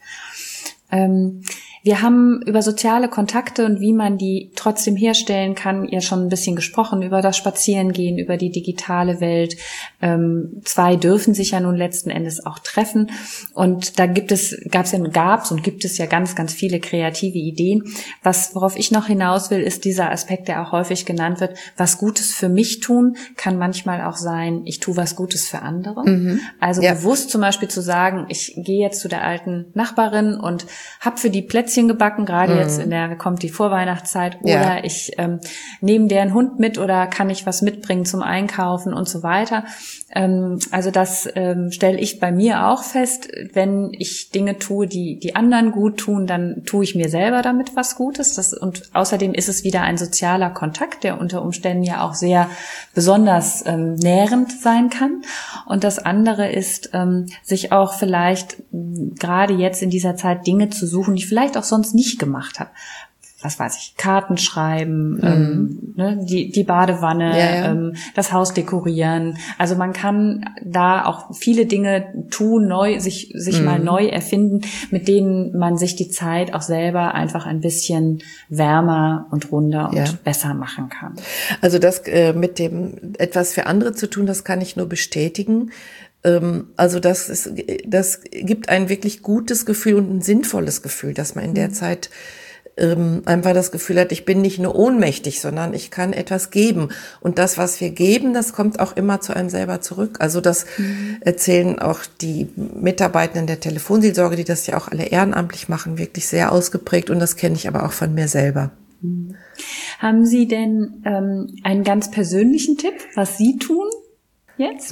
Wir haben über soziale Kontakte und wie man die trotzdem herstellen kann, ja schon ein bisschen gesprochen, über das Spazierengehen, über die digitale Welt. Zwei dürfen sich ja nun letzten Endes auch treffen. Und da gibt es ja ganz, ganz viele kreative Ideen. Worauf ich noch hinaus will, ist dieser Aspekt, der auch häufig genannt wird, was Gutes für mich tun, kann manchmal auch sein, ich tue was Gutes für andere. Also bewusst zum Beispiel zu sagen, ich gehe jetzt zu der alten Nachbarin und habe für die Plätzchen gebacken, gerade jetzt kommt die Vorweihnachtszeit, oder ich nehme deren Hund mit oder kann ich was mitbringen zum Einkaufen und so weiter. Also das stelle ich bei mir auch fest, wenn ich Dinge tue, die anderen gut tun, dann tue ich mir selber damit was Gutes. Und außerdem ist es wieder ein sozialer Kontakt, der unter Umständen ja auch sehr besonders nährend sein kann. Und das andere ist, sich auch vielleicht gerade jetzt in dieser Zeit Dinge zu suchen, die ich vielleicht auch sonst nicht gemacht habe. Was weiß ich, Karten schreiben, die Badewanne, das Haus dekorieren. Also man kann da auch viele Dinge tun, sich mal neu erfinden, mit denen man sich die Zeit auch selber einfach ein bisschen wärmer und runder und besser machen kann. Also das mit dem etwas für andere zu tun, das kann ich nur bestätigen. Also das gibt ein wirklich gutes Gefühl und ein sinnvolles Gefühl, dass man in der Zeit einfach das Gefühl hat, ich bin nicht nur ohnmächtig, sondern ich kann etwas geben. Und das, was wir geben, das kommt auch immer zu einem selber zurück. Also das erzählen auch die Mitarbeitenden der Telefonseelsorge, die das ja auch alle ehrenamtlich machen, wirklich sehr ausgeprägt. Und das kenne ich aber auch von mir selber. Haben Sie denn einen ganz persönlichen Tipp, was Sie tun jetzt?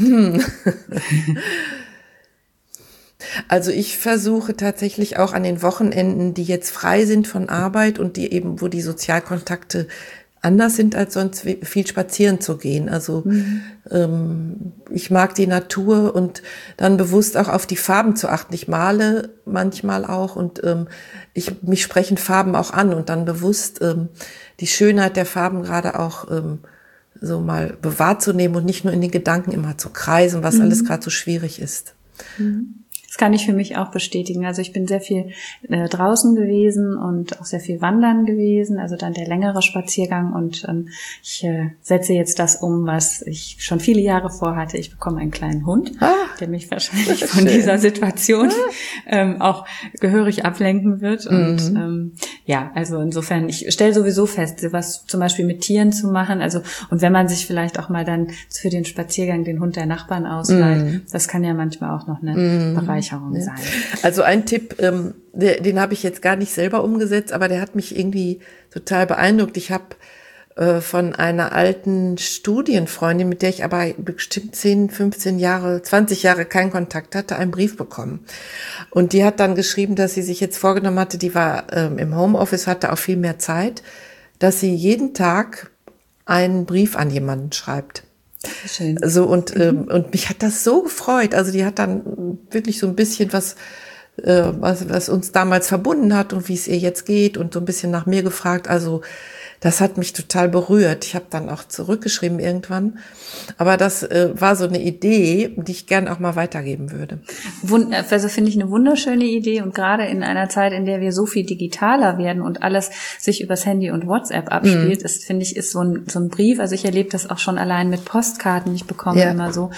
Also ich versuche tatsächlich auch an den Wochenenden, die jetzt frei sind von Arbeit und die eben, wo die Sozialkontakte anders sind als sonst, viel spazieren zu gehen. Also ich mag die Natur und dann bewusst auch auf die Farben zu achten. Ich male manchmal auch und mich sprechen Farben auch an und dann bewusst die Schönheit der Farben gerade auch so mal wahrzunehmen und nicht nur in den Gedanken immer zu kreisen, was alles gerade so schwierig ist. Das kann ich für mich auch bestätigen. Also ich bin sehr viel draußen gewesen und auch sehr viel wandern gewesen, also dann der längere Spaziergang und ich setze jetzt das um, was ich schon viele Jahre vorhatte. Ich bekomme einen kleinen Hund, der mich wahrscheinlich von dieser Situation auch gehörig ablenken wird und also insofern, ich stelle sowieso fest, was zum Beispiel mit Tieren zu machen, also und wenn man sich vielleicht auch mal dann für den Spaziergang den Hund der Nachbarn ausleiht, das kann ja manchmal auch noch eine Bereicherung sein. Also ein Tipp, den habe ich jetzt gar nicht selber umgesetzt, aber der hat mich irgendwie total beeindruckt. Ich habe von einer alten Studienfreundin, mit der ich aber bestimmt 10, 15 Jahre, 20 Jahre keinen Kontakt hatte, einen Brief bekommen. Und die hat dann geschrieben, dass sie sich jetzt vorgenommen hatte, die war im Homeoffice, hatte auch viel mehr Zeit, dass sie jeden Tag einen Brief an jemanden schreibt. Schön. So und mich hat das so gefreut. Also die hat dann wirklich so ein bisschen was was uns damals verbunden hat und wie es ihr jetzt geht und so ein bisschen nach mir gefragt. Also das hat mich total berührt. Ich habe dann auch zurückgeschrieben irgendwann. Aber das war so eine Idee, die ich gern auch mal weitergeben würde. Also finde ich eine wunderschöne Idee und gerade in einer Zeit, in der wir so viel digitaler werden und alles sich übers Handy und WhatsApp abspielt, ist, finde ich, ist so ein Brief. Also ich erlebe das auch schon allein mit Postkarten. Ich bekomme immer so,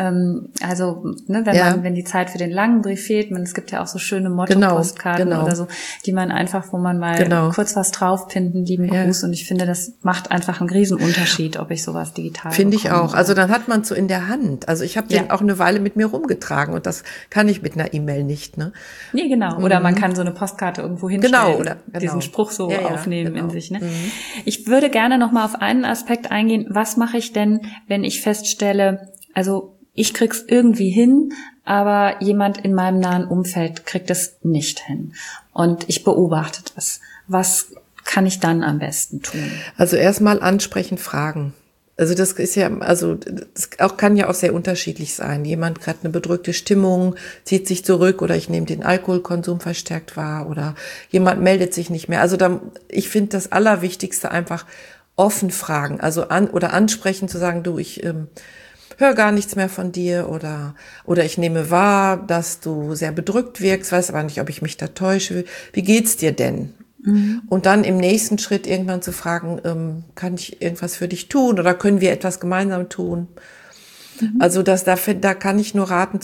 wenn die Zeit für den langen Brief fehlt, es gibt ja auch so schöne Motto-Postkarten oder so, die man einfach, wo man mal kurz was draufpinden, lieben Gruß. Und ich finde, das macht einfach einen Riesenunterschied, ob ich sowas digital Finde ich auch. Also dann hat man es so in der Hand. Also ich habe den auch eine Weile mit mir rumgetragen und das kann ich mit einer E-Mail nicht. Ne? Nee, genau. Oder man kann so eine Postkarte irgendwo hinstellen, oder diesen Spruch so aufnehmen in sich. Ne? Ich würde gerne noch mal auf einen Aspekt eingehen. Was mache ich denn, wenn ich feststelle, also ich krieg's irgendwie hin, aber jemand in meinem nahen Umfeld kriegt es nicht hin und ich beobachte das. Was kann ich dann am besten tun? Also erstmal ansprechend fragen. Also das ist ja, also das kann ja auch sehr unterschiedlich sein. Jemand hat eine bedrückte Stimmung, zieht sich zurück oder ich nehme den Alkoholkonsum verstärkt wahr oder jemand meldet sich nicht mehr. Also ich finde das Allerwichtigste einfach offen fragen, also ansprechen zu sagen, du, ich höre gar nichts mehr von dir oder ich nehme wahr, dass du sehr bedrückt wirkst, weiß aber nicht, ob ich mich da täusche. Wie geht's dir denn? Und dann im nächsten Schritt irgendwann zu fragen, kann ich irgendwas für dich tun oder können wir etwas gemeinsam tun? Also da kann ich nur raten,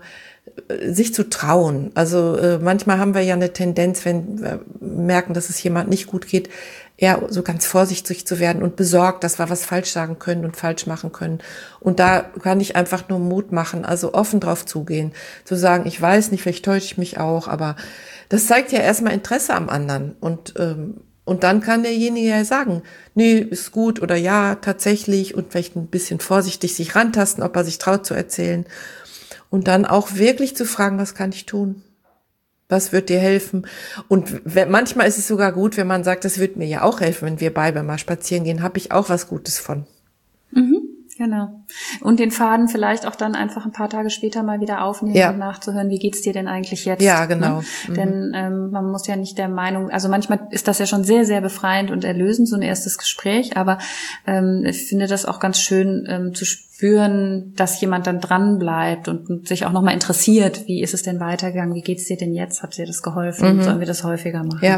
sich zu trauen. Also manchmal haben wir ja eine Tendenz, wenn wir merken, dass es jemand nicht gut geht, eher so ganz vorsichtig zu werden und besorgt, dass wir was falsch sagen können und falsch machen können. Und da kann ich einfach nur Mut machen, also offen drauf zugehen, zu sagen, ich weiß nicht, vielleicht täusche ich mich auch, aber das zeigt ja erstmal Interesse am anderen und dann kann derjenige ja sagen, nee, ist gut oder ja, tatsächlich und vielleicht ein bisschen vorsichtig sich rantasten, ob er sich traut zu erzählen und dann auch wirklich zu fragen, was kann ich tun? Was wird dir helfen? Und manchmal ist es sogar gut, wenn man sagt, das wird mir ja auch helfen, wenn wir beide mal spazieren gehen, habe ich auch was Gutes von. Genau. Und den Faden vielleicht auch dann einfach ein paar Tage später mal wieder aufnehmen und nachzuhören, wie geht's dir denn eigentlich jetzt? Ja, genau. Ne? Denn man muss ja nicht der Meinung, also manchmal ist das ja schon sehr, sehr befreiend und erlösend, so ein erstes Gespräch, aber ich finde das auch ganz schön zu spüren, dass jemand dann dran bleibt und sich auch nochmal interessiert, wie ist es denn weitergegangen, wie geht's dir denn jetzt, hat dir das geholfen, sollen wir das häufiger machen? Ja.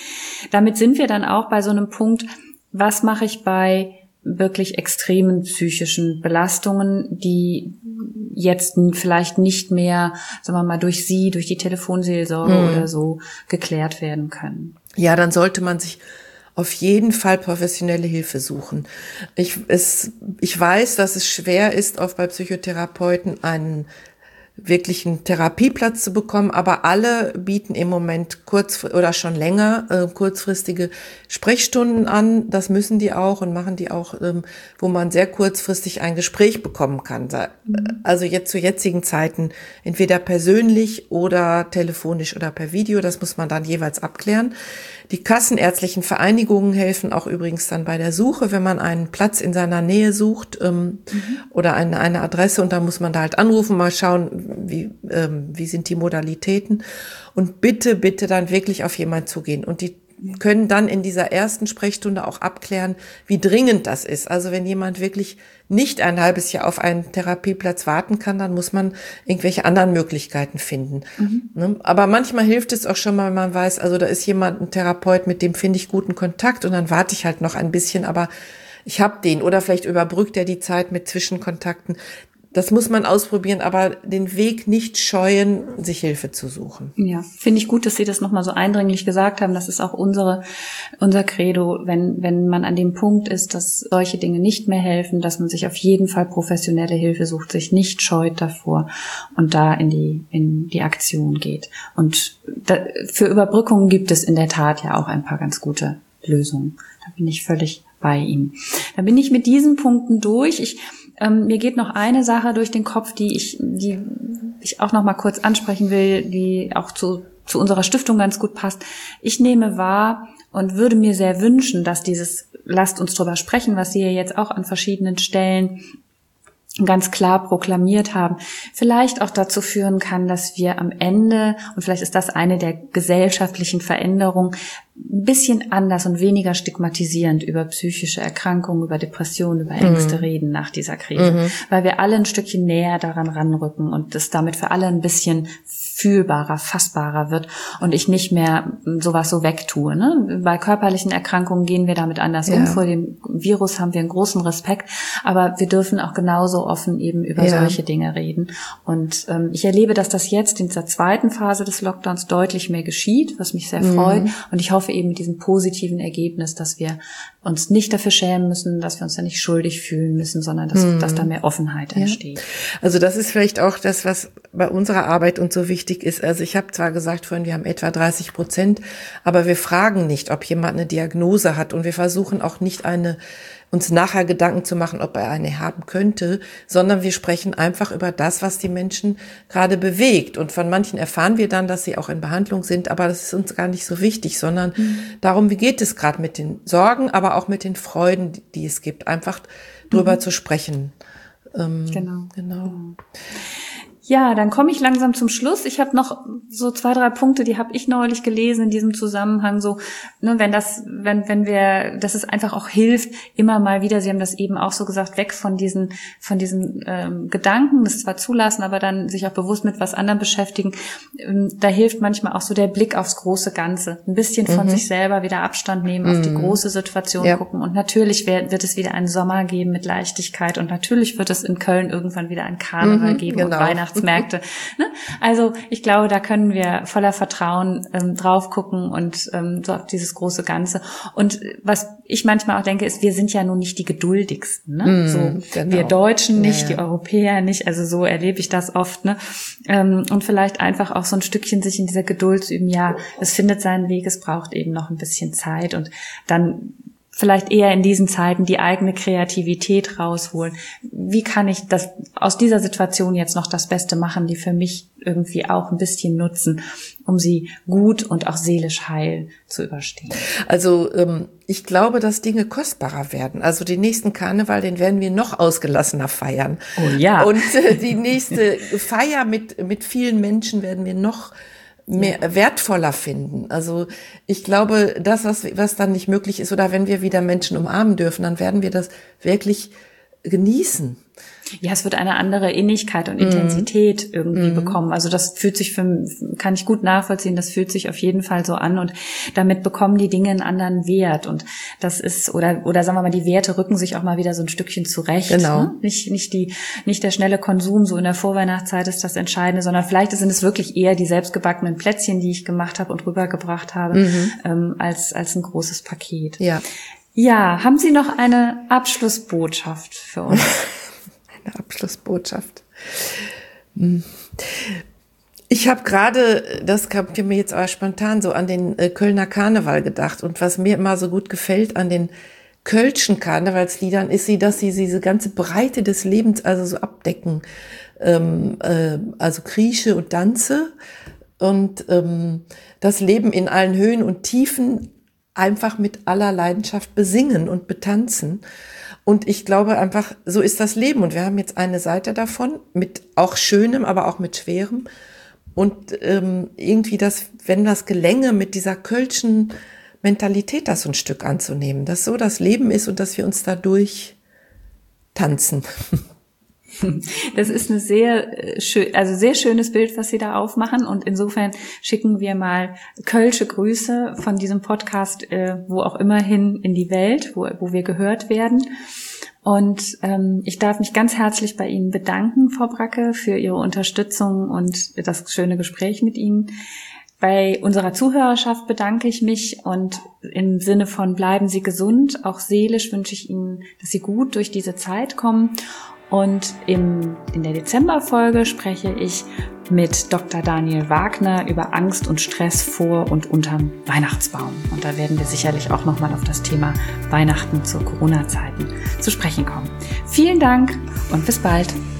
Damit sind wir dann auch bei so einem Punkt, was mache ich bei wirklich extremen psychischen Belastungen, die jetzt vielleicht nicht mehr, sagen wir mal, durch die Telefonseelsorge oder so geklärt werden können. Ja, dann sollte man sich auf jeden Fall professionelle Hilfe suchen. Ich weiß, dass es schwer ist, oft bei Psychotherapeuten einen wirklichen Therapieplatz zu bekommen, aber alle bieten im Moment oder schon länger kurzfristige Sprechstunden an. Das müssen die auch und machen die auch, wo man sehr kurzfristig ein Gespräch bekommen kann. Also jetzt zu jetzigen Zeiten entweder persönlich oder telefonisch oder per Video. Das muss man dann jeweils abklären. Die kassenärztlichen Vereinigungen helfen auch übrigens dann bei der Suche, wenn man einen Platz in seiner Nähe sucht oder eine Adresse und dann muss man da halt anrufen, mal schauen, wie sind die Modalitäten und bitte dann wirklich auf jemanden zugehen und die können dann in dieser ersten Sprechstunde auch abklären, wie dringend das ist. Also wenn jemand wirklich nicht ein halbes Jahr auf einen Therapieplatz warten kann, dann muss man irgendwelche anderen Möglichkeiten finden. Aber manchmal hilft es auch schon mal, wenn man weiß, also da ist jemand, ein Therapeut, mit dem finde ich guten Kontakt und dann warte ich halt noch ein bisschen, aber ich habe den oder vielleicht überbrückt er die Zeit mit Zwischenkontakten. Das muss man ausprobieren, aber den Weg nicht scheuen, sich Hilfe zu suchen. Ja, finde ich gut, dass Sie das nochmal so eindringlich gesagt haben. Das ist auch unser Credo, wenn man an dem Punkt ist, dass solche Dinge nicht mehr helfen, dass man sich auf jeden Fall professionelle Hilfe sucht, sich nicht scheut davor und da in die Aktion geht. Und für Überbrückungen gibt es in der Tat ja auch ein paar ganz gute Lösungen. Da bin ich völlig bei Ihnen. Da bin ich mit diesen Punkten durch. Mir geht noch eine Sache durch den Kopf, die ich auch noch mal kurz ansprechen will, die auch zu unserer Stiftung ganz gut passt. Ich nehme wahr und würde mir sehr wünschen, dass lasst uns drüber sprechen, was Sie ja jetzt auch an verschiedenen Stellen ganz klar proklamiert haben, vielleicht auch dazu führen kann, dass wir am Ende, und vielleicht ist das eine der gesellschaftlichen Veränderungen, ein bisschen anders und weniger stigmatisierend über psychische Erkrankungen, über Depressionen, über Ängste reden nach dieser Krise, weil wir alle ein Stückchen näher daran ranrücken und es damit für alle ein bisschen fühlbarer, fassbarer wird und ich nicht mehr sowas so wegtue. Ne? Bei körperlichen Erkrankungen gehen wir damit anders um. Vor dem Virus haben wir einen großen Respekt, aber wir dürfen auch genauso offen eben über solche Dinge reden. Und ich erlebe, dass das jetzt in dieser zweiten Phase des Lockdowns deutlich mehr geschieht, was mich sehr freut. Und ich hoffe eben mit diesem positiven Ergebnis, dass wir uns nicht dafür schämen müssen, dass wir uns da nicht schuldig fühlen müssen, sondern dass da mehr Offenheit entsteht. Also das ist vielleicht auch das, was bei unserer Arbeit uns so wichtig ist. Also ich habe zwar gesagt vorhin, wir haben etwa 30%, aber wir fragen nicht, ob jemand eine Diagnose hat und wir versuchen auch nicht uns nachher Gedanken zu machen, ob er eine haben könnte, sondern wir sprechen einfach über das, was die Menschen gerade bewegt. Und von manchen erfahren wir dann, dass sie auch in Behandlung sind, aber das ist uns gar nicht so wichtig, sondern darum, wie geht es gerade mit den Sorgen, aber auch mit den Freuden, die es gibt, einfach drüber zu sprechen. Genau. Ja, dann komme ich langsam zum Schluss. Ich habe noch so 2, 3 Punkte, die habe ich neulich gelesen in diesem Zusammenhang. So, ne, dass es einfach auch hilft, immer mal wieder, Sie haben das eben auch so gesagt, weg von diesen Gedanken, das zwar zulassen, aber dann sich auch bewusst mit was anderem beschäftigen. Da hilft manchmal auch so der Blick aufs große Ganze. Ein bisschen von sich selber wieder Abstand nehmen, auf die große Situation gucken. Und natürlich wird es wieder einen Sommer geben mit Leichtigkeit. Und natürlich wird es in Köln irgendwann wieder ein Karneval geben und Weihnachtsmärkte. Ne? Also ich glaube, da können wir voller Vertrauen drauf gucken und so auf dieses große Ganze. Und was ich manchmal auch denke, ist, wir sind ja nun nicht die geduldigsten. Ne? Wir Deutschen nicht, die Europäer nicht. Also so erlebe ich das oft. Ne? Und vielleicht einfach auch so ein Stückchen sich in dieser Geduld zu üben. Ja, es findet seinen Weg, es braucht eben noch ein bisschen Zeit und dann vielleicht eher in diesen Zeiten die eigene Kreativität rausholen. Wie kann ich das aus dieser Situation jetzt noch das Beste machen, die für mich irgendwie auch ein bisschen nutzen, um sie gut und auch seelisch heil zu überstehen? Also ich glaube, dass Dinge kostbarer werden. Also den nächsten Karneval, den werden wir noch ausgelassener feiern. Oh ja. Und die nächste Feier mit vielen Menschen werden wir noch mehr wertvoller finden. Also ich glaube, das, was dann nicht möglich ist, oder wenn wir wieder Menschen umarmen dürfen, dann werden wir das wirklich genießen. Ja, es wird eine andere Innigkeit und Intensität irgendwie bekommen. Also das kann ich gut nachvollziehen, das fühlt sich auf jeden Fall so an und damit bekommen die Dinge einen anderen Wert und das ist, oder sagen wir mal, die Werte rücken sich auch mal wieder so ein Stückchen zurecht. Genau. Ne? Nicht der schnelle Konsum, so in der Vorweihnachtszeit ist das Entscheidende, sondern vielleicht sind es wirklich eher die selbstgebackenen Plätzchen, die ich gemacht habe und rübergebracht habe, als ein großes Paket. Ja. Ja, haben Sie noch eine Abschlussbotschaft für uns? Eine Abschlussbotschaft. Ich habe gerade, das kommt mir jetzt aber spontan so, an den Kölner Karneval gedacht. Und was mir immer so gut gefällt an den kölschen Karnevalsliedern ist, dass sie diese ganze Breite des Lebens also so abdecken. Also Grieche und Danze und das Leben in allen Höhen und Tiefen einfach mit aller Leidenschaft besingen und betanzen. Und ich glaube einfach, so ist das Leben. Und wir haben jetzt eine Seite davon, mit auch Schönem, aber auch mit Schwerem. Und irgendwie wenn das gelänge, mit dieser kölschen Mentalität das so ein Stück anzunehmen, dass so das Leben ist und dass wir uns dadurch tanzen. Das ist eine sehr schönes Bild, was Sie da aufmachen. Und insofern schicken wir mal kölsche Grüße von diesem Podcast, wo auch immer hin in die Welt, wo wir gehört werden. Und ich darf mich ganz herzlich bei Ihnen bedanken, Frau Bracke, für Ihre Unterstützung und das schöne Gespräch mit Ihnen. Bei unserer Zuhörerschaft bedanke ich mich und im Sinne von bleiben Sie gesund, auch seelisch wünsche ich Ihnen, dass Sie gut durch diese Zeit kommen. Und in der Dezemberfolge spreche ich mit Dr. Daniel Wagner über Angst und Stress vor und unterm Weihnachtsbaum. Und da werden wir sicherlich auch nochmal auf das Thema Weihnachten zu Corona-Zeiten zu sprechen kommen. Vielen Dank und bis bald.